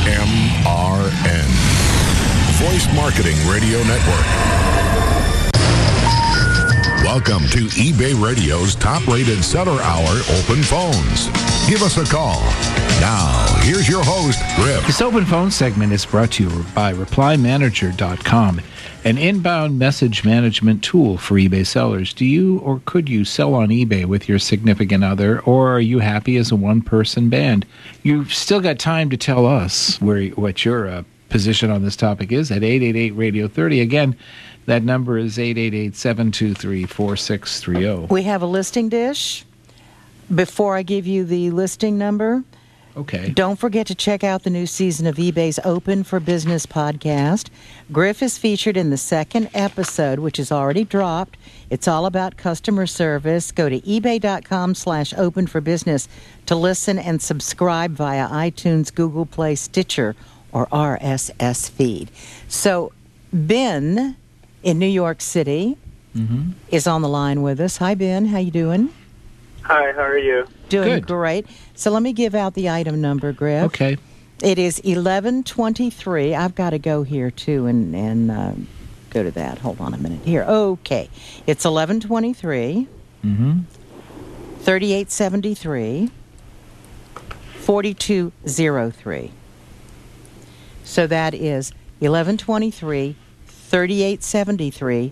Voice Marketing Radio Network. Welcome to eBay Radio's top-rated seller hour open phones. Give us a call. Now, here's your host, Griff. This open phone segment is brought to you by ReplyManager.com, an inbound message management tool for eBay sellers. Do you or could you sell on eBay with your significant other, or are you happy as a one-person band? You've still got time to tell us what your position on this topic is at 888-Radio-30. Again, that number is 888-723-4630. We have a listing dish. Before I give you the listing number, okay, don't forget to check out the new season of eBay's Open for Business podcast. Griff is featured in the second episode, which is already dropped. It's all about customer service. Go to ebay.com/openforbusiness to listen and subscribe via iTunes, Google Play, Stitcher, or RSS feed. So Ben in New York City is on the line with us. Hi, Ben. How you doing? Hi, how are you? Doing Good. Great. So let me give out the item number, Griff. Okay. It is 1123. I've got to go here, too, and go to that. Hold on a minute here. Okay. It's 1123, 3873, 4203. So that is 1123, 3873,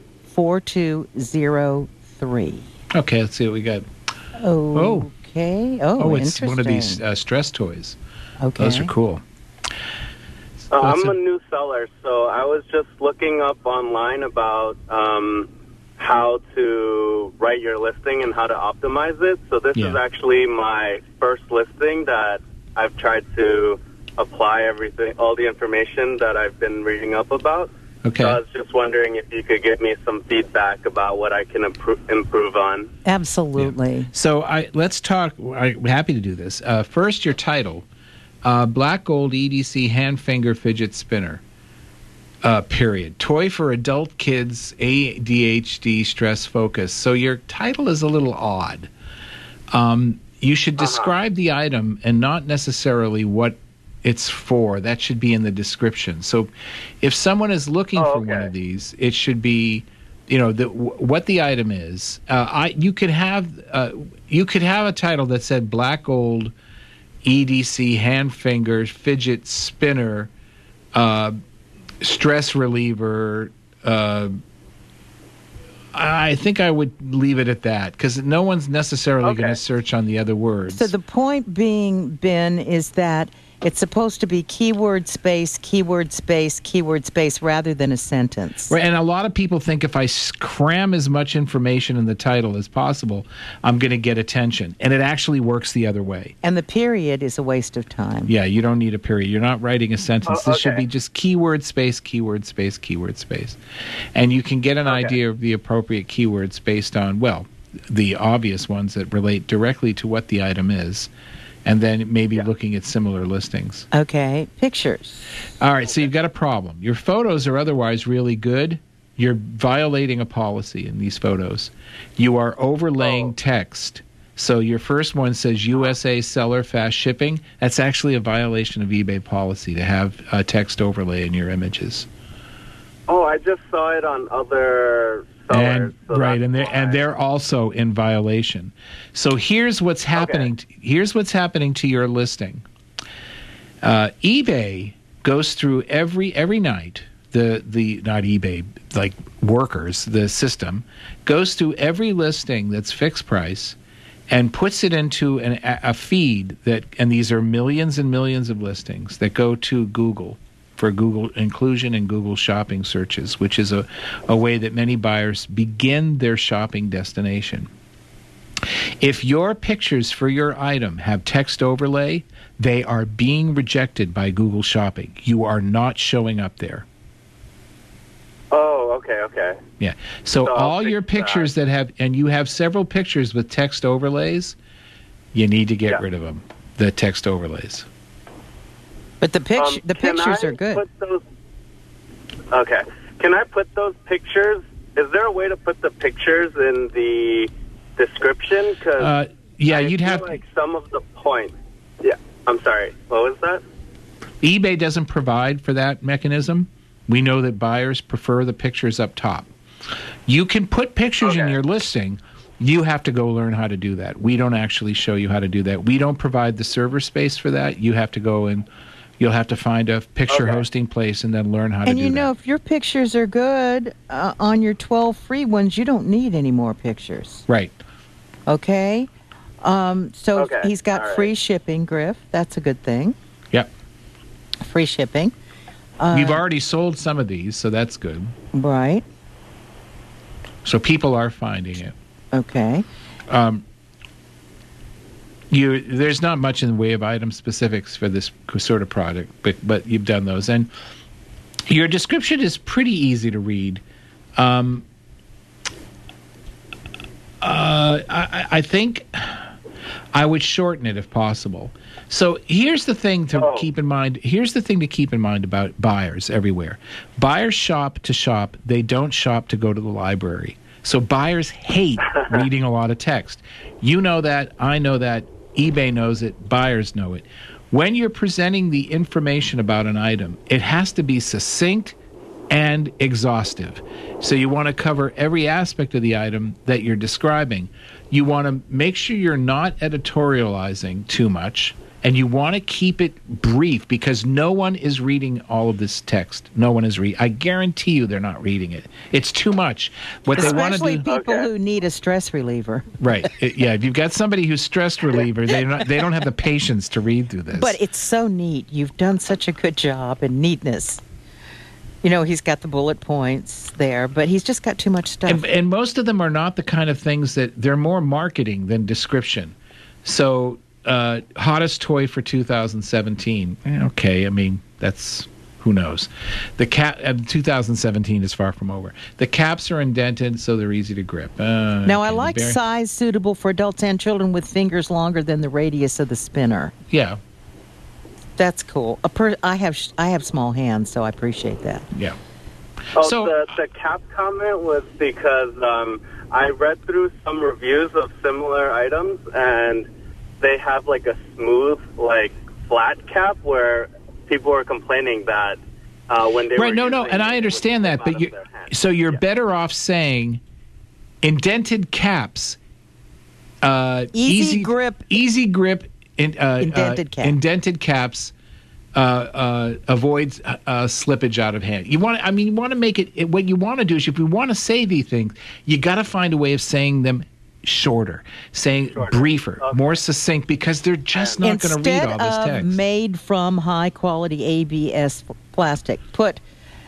4203. Okay, let's see what we got. Okay. Oh, it's one of these stress toys. Okay. Those are cool. I'm a new seller, so I was just looking up online about how to write your listing and how to optimize it. So this is actually my first listing that I've tried to apply all the information that I've been reading up about. Okay. So I was just wondering if you could give me some feedback about what I can improve on. Absolutely. Yeah. So let's talk. I'm happy to do this. First, your title. Black Gold EDC Hand Finger Fidget Spinner. Period. Toy for adult kids, ADHD, stress focus. So your title is a little odd. You should describe the item and not necessarily what it's for. That should be in the description. So if someone is looking for one of these, it should be, what the item is. You could have a title that said Black Gold EDC Hand Fingers Fidget Spinner Stress Reliever. I think I would leave it at that because no one's necessarily going to search on the other words. So the point being, Ben, is that it's supposed to be keyword space, keyword space, keyword space, rather than a sentence. Right, and a lot of people think if I cram as much information in the title as possible, I'm going to get attention. And it actually works the other way. And the period is a waste of time. Yeah, you don't need a period. You're not writing a sentence. This should be just keyword space, keyword space, keyword space. And you can get an idea of the appropriate keywords based on, the obvious ones that relate directly to what the item is. And then maybe looking at similar listings. Okay, pictures. All right, so you've got a problem. Your photos are otherwise really good. You're violating a policy in these photos. You are overlaying text. So your first one says USA seller fast shipping. That's actually a violation of eBay policy to have a text overlay in your images. Oh, I just saw it on other sellers. And they're also in violation. So here's what's happening. Here's what's happening to your listing. eBay goes through every night. The not eBay, like workers, the system goes through every listing that's fixed price and puts it into a feed and these are millions and millions of listings that go to Google for Google inclusion in Google shopping searches, which is a way that many buyers begin their shopping destination. If your pictures for your item have text overlay, they are being rejected by Google Shopping. You are not showing up there. Oh, okay. Yeah. So all your pictures that have, and you have several pictures with text overlays, you need to get rid of them, the text overlays. But the pictures are good. Can I put those pictures? Is there a way to put the pictures in the description? Because you'd have like some of the points. Yeah, I'm sorry. What was that? eBay doesn't provide for that mechanism. We know that buyers prefer the pictures up top. You can put pictures in your listing. You have to go learn how to do that. We don't actually show you how to do that. We don't provide the server space for that. You have to go in. You'll have to find a picture hosting place and then learn how to do that. And you know, if your pictures are good on your 12 free ones, you don't need any more pictures. Right. Okay? So he's got free shipping, Griff. That's a good thing. Yep. Free shipping. We've already sold some of these, so that's good. Right. So people are finding it. Okay. There's not much in the way of item specifics for this sort of product, but you've done those. And your description is pretty easy to read. I think I would shorten it if possible. So here's the thing to keep in mind. Here's the thing to keep in mind about buyers everywhere. Buyers shop to shop. They don't shop to go to the library. So buyers hate reading a lot of text. You know that. I know that. eBay knows it. Buyers know it. When you're presenting the information about an item, it has to be succinct and exhaustive. So you want to cover every aspect of the item that you're describing. You want to make sure you're not editorializing too much, and you want to keep it brief because no one is reading all of this text. No one is reading. I guarantee you they're not reading it. It's too much. What Especially they want to do, people who need a stress reliever. Right. Yeah, if you've got somebody who's stress reliever, they don't have the patience to read through this. But it's so neat. You've done such a good job in neatness. You know, he's got the bullet points there, but he's just got too much stuff. And most of them are not the kind of things that they're more marketing than description. So, hottest toy for 2017. Okay, I mean, that's, who knows. The 2017 is far from over. The caps are indented, so they're easy to grip. Now, I like size suitable for adults and children with fingers longer than the radius of the spinner. Yeah. That's cool. I have small hands, so I appreciate that. Yeah. So the cap comment was because I read through some reviews of similar items, and they have like a smooth, like flat cap where people were complaining that when they were and I understand that, but you're better off saying indented caps, easy grip, indented caps avoids slippage out of hand. You want to make it. What you want to do is, if you want to say these things, you got to find a way of saying them shorter, briefer, more succinct, because they're just not going to read all this text. Instead of made from high quality ABS plastic, put,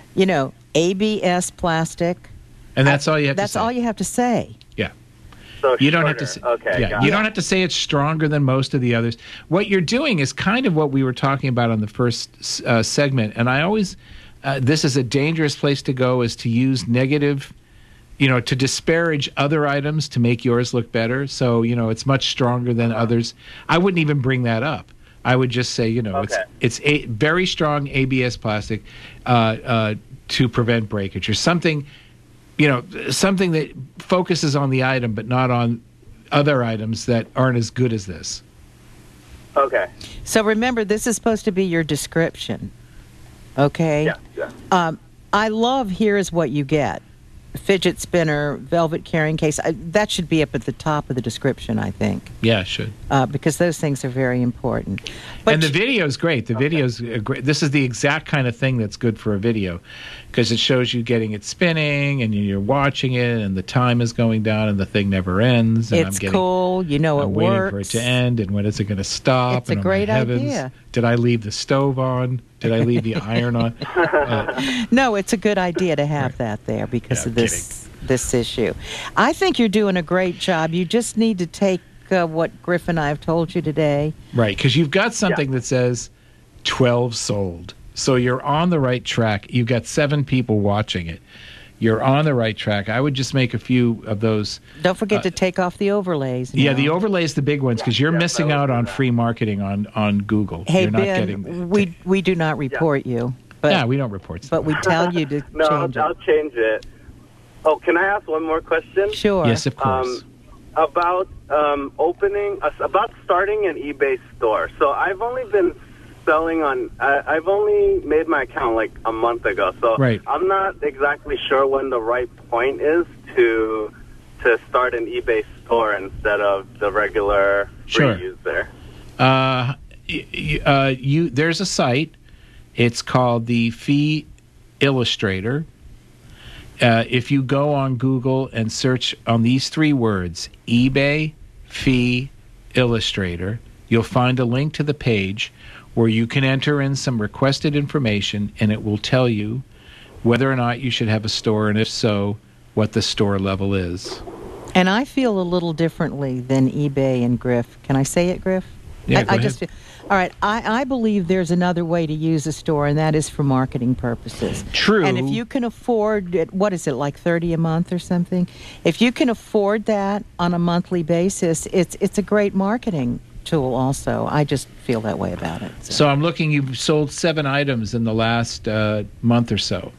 ABS plastic. And that's all you have to say. That's all you have to say. Yeah. So you don't have to say, you don't have to say it's stronger than most of the others. What you're doing is kind of what we were talking about on the first segment. And I always, this is a dangerous place to go, is to use negative, to disparage other items to make yours look better. So, it's much stronger than others. I wouldn't even bring that up. I would just say, it's a very strong ABS plastic to prevent breakage, or something, something that focuses on the item but not on other items that aren't as good as this. Okay. So remember, this is supposed to be your description. Okay? Yeah. I love here is what you get. Fidget spinner, velvet carrying case. That should be up at the top of the description, I think. Yeah, it should. Because those things are very important. And the video is great. The video's great. This is the exact kind of thing that's good for a video, because it shows you getting it spinning, and you're watching it, and the time is going down, and the thing never ends. And it's cool. It I'm waiting works. for it to end, and when is it going to stop? It's a great idea. Did I leave the stove on? Did I leave the iron on? No, it's a good idea to have that there because of this issue. I think you're doing a great job. You just need to take what Griff and I have told you today. Right, because you've got something that says 12 sold. So you're on the right track. You've got 7 people watching it. You're on the right track. I would just make a few of those. Don't forget to take off the overlays. Yeah, the overlays, the big ones, because you're missing out on free marketing on Google. Hey, you're not Ben, we do not report you. But, we don't report stuff. But we tell you to change it. I'll change it. Oh, can I ask one more question? Sure. Yes, of course. About starting an eBay store. So I've only been selling on... I've only made my account like a month ago, so right. I'm not exactly sure when the right point is to start an eBay store instead of the regular free user. There's a site. It's called the Fee Illustrator. If you go on Google and search on these 3 words, eBay Fee Illustrator, you'll find a link to the page where you can enter in some requested information, and it will tell you whether or not you should have a store, and if so, what the store level is. And I feel a little differently than eBay and Griff. Can I say it, Griff? Yeah, go ahead. All right, I believe there's another way to use a store, and that is for marketing purposes. True. And if you can afford it, what is it, like $30 a month or something? If you can afford that on a monthly basis, it's a great marketing tool also. I just feel that way about it. So I'm looking, you've sold 7 items in the last month or so.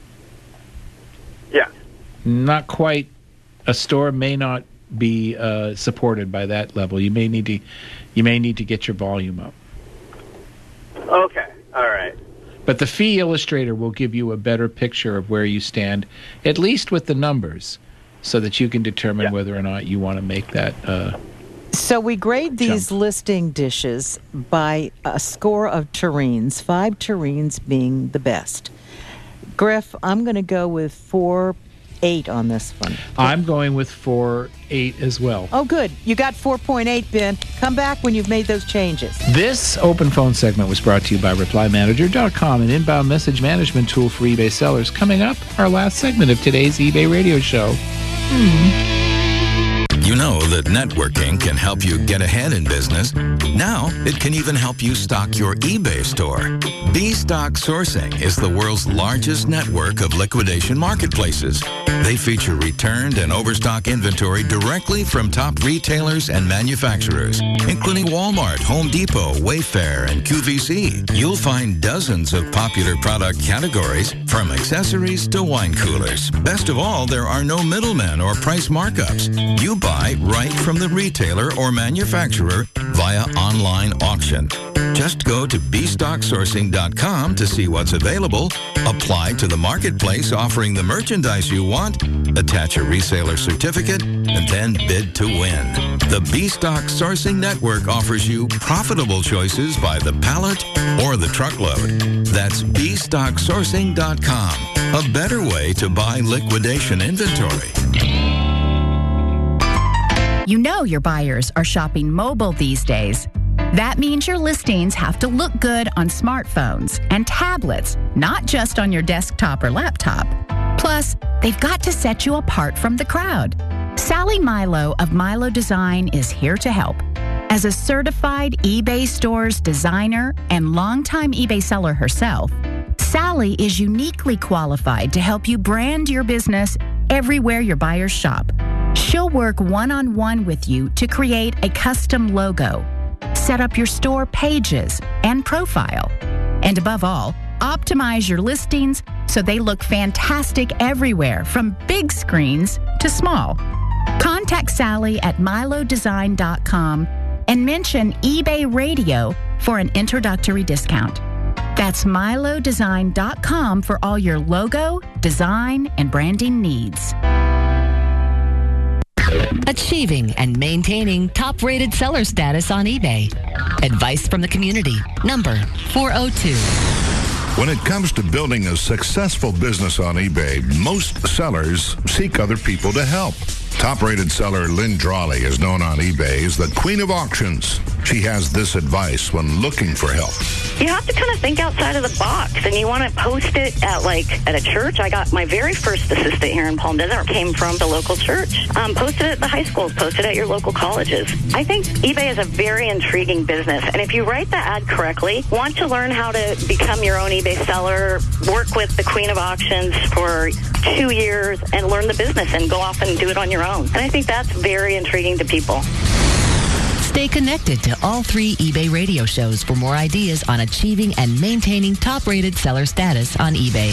Yeah. Not quite. A store may not be supported by that level. You may need to get your volume up. Okay. All right. But the Fee Illustrator will give you a better picture of where you stand, at least with the numbers, so that you can determine whether or not you want to make that So we grade these jump. listing dishes by a score of tureens, 5 tureens being the best. Griff, I'm going to go with 4.8 on this one. I'm going with 4.8 as well. Oh, good. You got 4.8, Ben. Come back when you've made those changes. This open phone segment was brought to you by ReplyManager.com, an inbound message management tool for eBay sellers. Coming up, our last segment of today's eBay radio show. You know that networking can help you get ahead in business. Now, it can even help you stock your eBay store. B-Stock Sourcing is the world's largest network of liquidation marketplaces. They feature returned and overstock inventory directly from top retailers and manufacturers, including Walmart, Home Depot, Wayfair, and QVC. You'll find dozens of popular product categories, from accessories to wine coolers. Best of all, there are no middlemen or price markups. You buy right from the retailer or manufacturer via online auction. Just go to bstocksourcing.com to see what's available, apply to the marketplace offering the merchandise you want, attach a reseller certificate, and then bid to win. The B-Stock Sourcing Network offers you profitable choices by the pallet or the truckload. That's bstocksourcing.com, a better way to buy liquidation inventory. You know your buyers are shopping mobile these days. That means your listings have to look good on smartphones and tablets, not just on your desktop or laptop. Plus, they've got to set you apart from the crowd. Sally Milo of Milo Design is here to help. As a certified eBay Stores designer and longtime eBay seller herself, Sally is uniquely qualified to help you brand your business everywhere your buyers shop. She'll work one-on-one with you to create a custom logo, set up your store pages and profile, and above all, optimize your listings so they look fantastic everywhere, from big screens to small. Contact Sally at milodesign.com and mention eBay Radio for an introductory discount. That's milodesign.com for all your logo, design, and branding needs. Achieving and maintaining top-rated seller status on eBay. Advice from the community. Number 402. When it comes to building a successful business on eBay, most sellers seek other people to help. Top-rated seller Lynn Drawley is known on eBay as the Queen of Auctions. She has this advice when looking for help. You have to kind of think outside of the box, and you want to post it at a church. I got my very first assistant here in Palm Desert came from the local church. Posted it at the high schools, posted at your local colleges. I think eBay is a very intriguing business, and if you write the ad correctly, want to learn how to become your own eBay seller, work with the Queen of Auctions for 2 years, and learn the business and go off and do it on your own. And I think that's very intriguing to people. Stay connected to all 3 eBay radio shows for more ideas on achieving and maintaining top-rated seller status on eBay.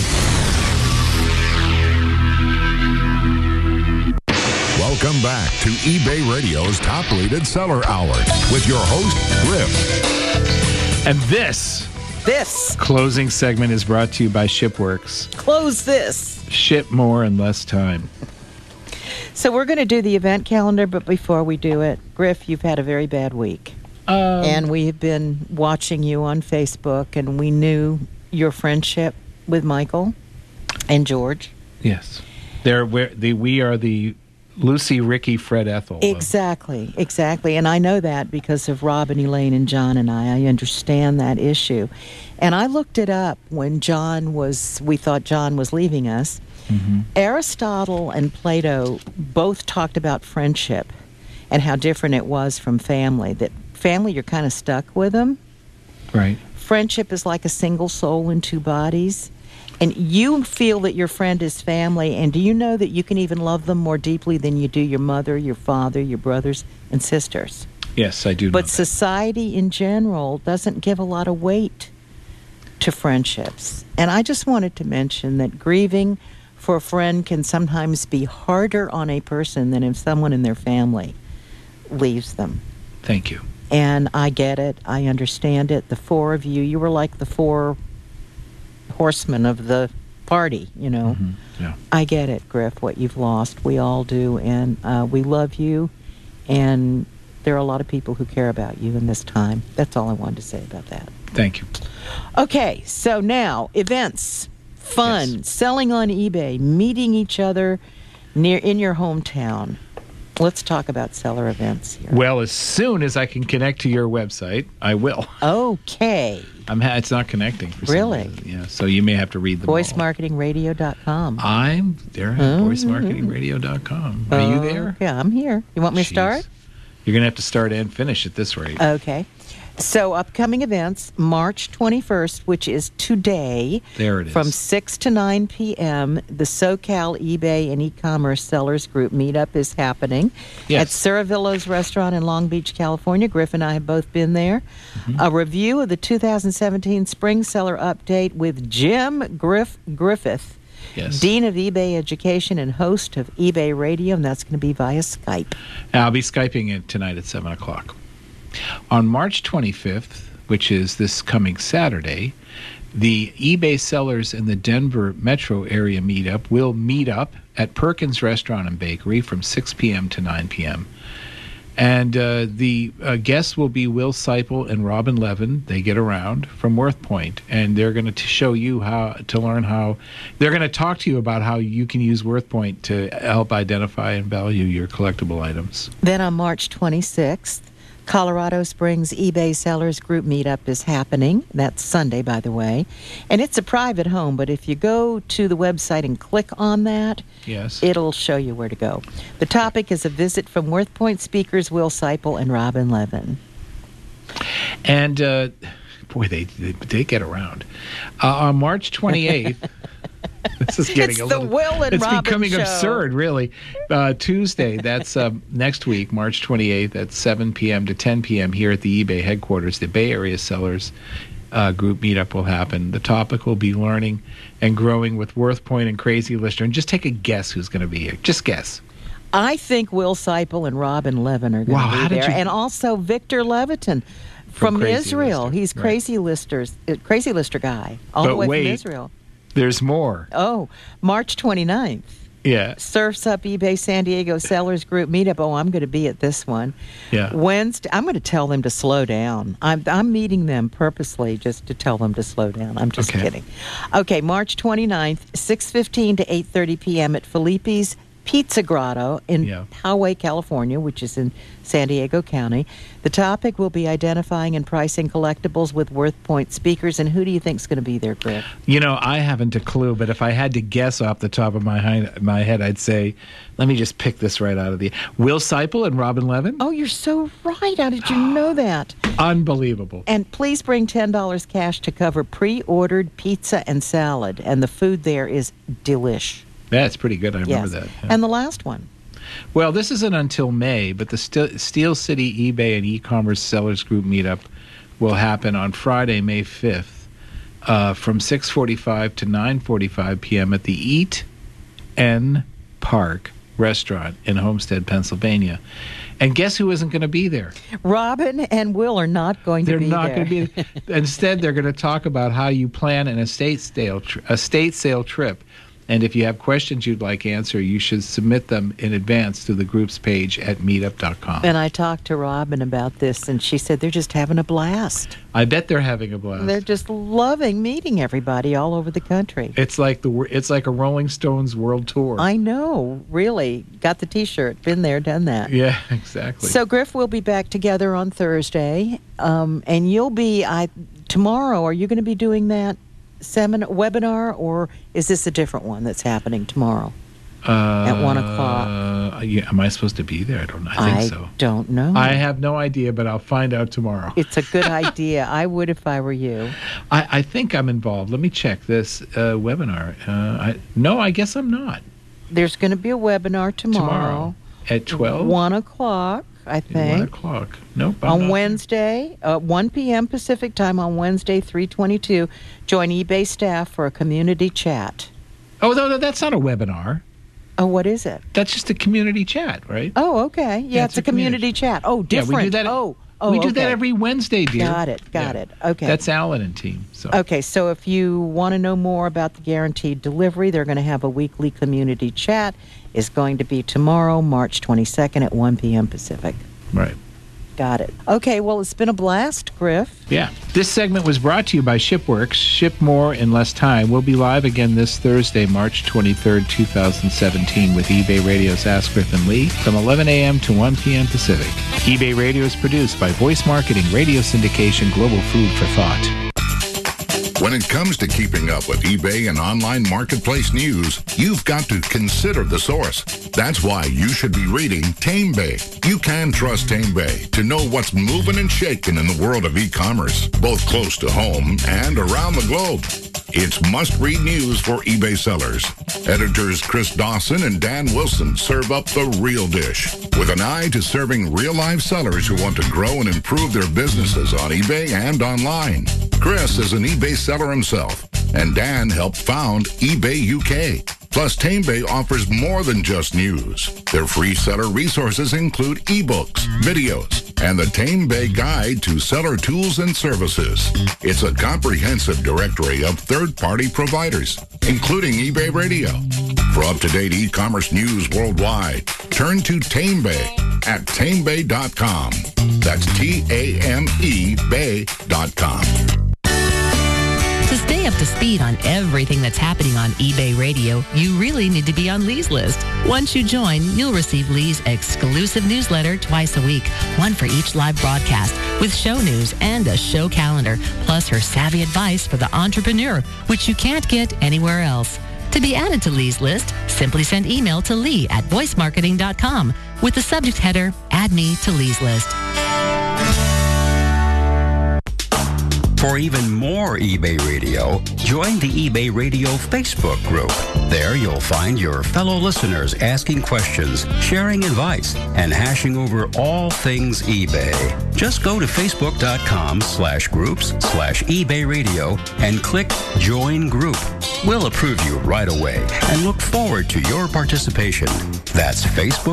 Welcome back to eBay Radio's Top Rated Seller Hour with your host, Griff. And this this. Closing segment is brought to you by ShipWorks. Close this. Ship more in less time. So we're going to do the event calendar, but before we do it, Griff, you've had a very bad week. And we have been watching you on Facebook, and we knew your friendship with Michael and George. Yes. We are the Lucy, Ricky, Fred, Ethel. Exactly. And I know that because of Robin, Elaine, and John and I understand that issue. And I looked it up when we thought John was leaving us. Mm-hmm. Aristotle and Plato both talked about friendship and how different it was from family. That family, you're kind of stuck with them. Right. Friendship is like a single soul in two bodies. And you feel that your friend is family, and do you know that you can even love them more deeply than you do your mother, your father, your brothers and sisters? Yes, I do know But that. Society in general doesn't give a lot of weight to friendships. And I just wanted to mention that grieving for a friend can sometimes be harder on a person than if someone in their family leaves them. Thank you. And I get it. I understand it. The four of you were like the four horsemen of the party, you know. Mm-hmm. Yeah. I get it, Griff, what you've lost. We all do. And we love you. And there are a lot of people who care about you in this time. That's all I wanted to say about that. Thank you. Okay, so now, events. Fun, yes. Selling on eBay, meeting each other in your hometown. Let's talk about seller events here. Well, as soon as I can connect to your website, I will. Okay. It's not connecting for some Really? reason. Yeah, so you may have to read them all. VoiceMarketingRadio.com. I'm there at VoiceMarketingRadio.com. Are you there? Yeah, I'm here. You want me to start? You're going to have to start and finish at this rate. Okay. So, upcoming events, March 21st, which is today. There it is. From 6 to 9 p.m., the SoCal eBay and e-commerce sellers group meetup is happening at Ceravillo's restaurant in Long Beach, California. Griff and I have both been there. Mm-hmm. A review of the 2017 Spring Seller Update with Jim Griffith, Dean of eBay Education and host of eBay Radio, and that's going to be via Skype. I'll be Skyping it tonight at 7 o'clock. On March 25th, which is this coming Saturday, the eBay sellers in the Denver metro area meetup will meet up at Perkins Restaurant and Bakery from 6 p.m. to 9 p.m. And the guests will be Will Seipel and Robin Levin. They get around from WorthPoint, and they're going to show you how to learn how. They're going to talk to you about how you can use WorthPoint to help identify and value your collectible items. Then on March 26th, Colorado Springs eBay Sellers Group Meetup is happening. That's Sunday, by the way. And it's a private home, but if you go to the website and click on that, it'll show you where to go. The topic is a visit from WorthPoint speakers Will Seipel and Robin Levin. And, boy, they get around. On March 28th... This is getting it's the Will and It's Robin becoming show. Absurd, really. Tuesday, that's next week, March 28th at 7 p.m. to 10 p.m. here at the eBay headquarters. The Bay Area Sellers Group meetup will happen. The topic will be learning and growing with WorthPoint and Crazy Lister. And just take a guess who's going to be here. Just guess. I think Will Seipel and Robin Levin are going to be there. And also Victor Leviton from Israel. Lister. He's Crazy Lister guy, all the way from Israel. There's more. Oh, March 29th. Yeah. Surf's Up eBay San Diego Sellers Group Meetup. Oh, I'm going to be at this one. Yeah. Wednesday, I'm going to tell them to slow down. I'm meeting them purposely just to tell them to slow down. I'm just kidding. Okay, March 29th, 6:15 to 8:30 p.m. at Felipe's Pizza Grotto in Poway, California, which is in San Diego County. The topic will be identifying and pricing collectibles with WorthPoint speakers. And who do you think is going to be there, Griff? You know, I haven't a clue, but if I had to guess off the top of my head, I'd say, let me just pick this right out of the... Will Seipel and Robin Levin? Oh, you're so right. How did you know that? Unbelievable. And please bring $10 cash to cover pre-ordered pizza and salad. And the food there is delish. That's pretty good. I remember that. Yeah. And the last one. Well, this isn't until May, but the Steel City eBay and e-commerce sellers group meetup will happen on Friday, May 5th, from 6:45 to 9:45 p.m. at the Eat N Park restaurant in Homestead, Pennsylvania. And guess who isn't going to be there? Robin and Will are not going to be there. They're not going to be. Instead, they're going to talk about how you plan an estate sale trip. And if you have questions you'd like answered, you should submit them in advance to the group's page at meetup.com. And I talked to Robin about this, and she said they're just having a blast. I bet they're having a blast. They're just loving meeting everybody all over the country. It's like a Rolling Stones world tour. I know, really. Got the T-shirt. Been there, done that. Yeah, exactly. So, Griff, we'll be back together on Thursday, and you'll be tomorrow. Are you going to be doing that webinar, or is this a different one that's happening tomorrow at 1 o'clock? Yeah, am I supposed to be there? I don't know. I think so. I don't know. I have no idea, but I'll find out tomorrow. It's a good idea. I would if I were you. I think I'm involved. Let me check this webinar. No, I guess I'm not. There's going to be a webinar tomorrow. At 12? 1 o'clock, I think. 1 o'clock. Nope. On Wednesday, 1 p.m. Pacific time on Wednesday, 3/22, join eBay staff for a community chat. Oh, no, that's not a webinar. Oh, what is it? That's just a community chat, right? Oh, okay. Yeah, it's a community chat. Oh, different. Yeah, we do that. We do that every Wednesday, dear. Got it. Okay. That's Alan and team. So. Okay, so if you want to know more about the guaranteed delivery, they're going to have a weekly community chat. It's going to be tomorrow, March 22nd at 1 p.m. Pacific. Right. Got it. Okay, well, it's been a blast, Griff. Yeah. This segment was brought to you by ShipWorks. Ship more in less time. We'll be live again this Thursday, March 23rd, 2017 with eBay Radio's Ask Griff and Lee from 11 a.m. to 1 p.m. Pacific. eBay Radio is produced by Voice Marketing Radio Syndication Global Food for Thought. When it comes to keeping up with eBay and online marketplace news, you've got to consider the source. That's why you should be reading TameBay. You can trust TameBay to know what's moving and shaking in the world of e-commerce, both close to home and around the globe. It's must-read news for eBay sellers. Editors Chris Dawson and Dan Wilson serve up the real dish with an eye to serving real-life sellers who want to grow and improve their businesses on eBay and online. Chris is an eBay seller himself, and Dan helped found eBay UK. Plus, TameBay offers more than just news. Their free seller resources include ebooks, videos, and the TameBay Guide to Seller Tools and Services. It's a comprehensive directory of third-party providers, including eBay Radio. For up-to-date e-commerce news worldwide, turn to TameBay at TameBay.com. That's T-A-M-E Bay.com. To stay up to speed on everything that's happening on eBay Radio, you really need to be on Lee's list. Once you join, you'll receive Lee's exclusive newsletter twice a week, one for each live broadcast, with show news and a show calendar, plus her savvy advice for the entrepreneur, which you can't get anywhere else. To be added to Lee's list, simply send email to Lee at voicemarketing.com with the subject header, Add Me to Lee's List. For even more eBay Radio, join the eBay Radio Facebook group. There you'll find your fellow listeners asking questions, sharing advice, and hashing over all things eBay. Just go to facebook.com/groups/eBay Radio and click Join Group. We'll approve you right away and look forward to your participation. That's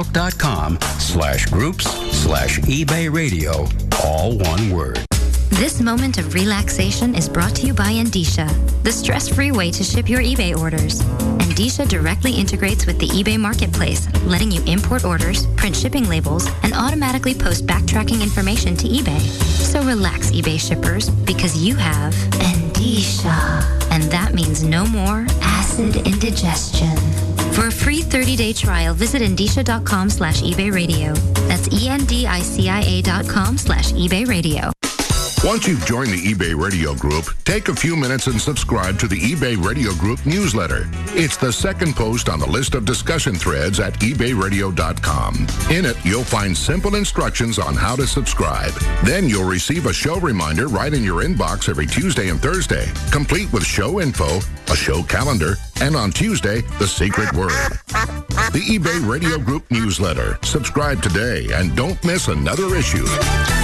facebook.com/groups/eBay Radio, all one word. This moment of relaxation is brought to you by Endicia, the stress-free way to ship your eBay orders. Endicia directly integrates with the eBay marketplace, letting you import orders, print shipping labels, and automatically post backtracking information to eBay. So relax, eBay shippers, because you have Endicia. And that means no more acid indigestion. For a free 30-day trial, visit Endicia.com/eBay Radio. That's ENDICIA.com/eBay Radio. Once you've joined the eBay Radio Group, take a few minutes and subscribe to the eBay Radio Group newsletter. It's the second post on the list of discussion threads at eBayRadio.com. In it, you'll find simple instructions on how to subscribe. Then you'll receive a show reminder right in your inbox every Tuesday and Thursday, complete with show info, a show calendar, and on Tuesday, the secret word. The eBay Radio Group newsletter. Subscribe today and don't miss another issue.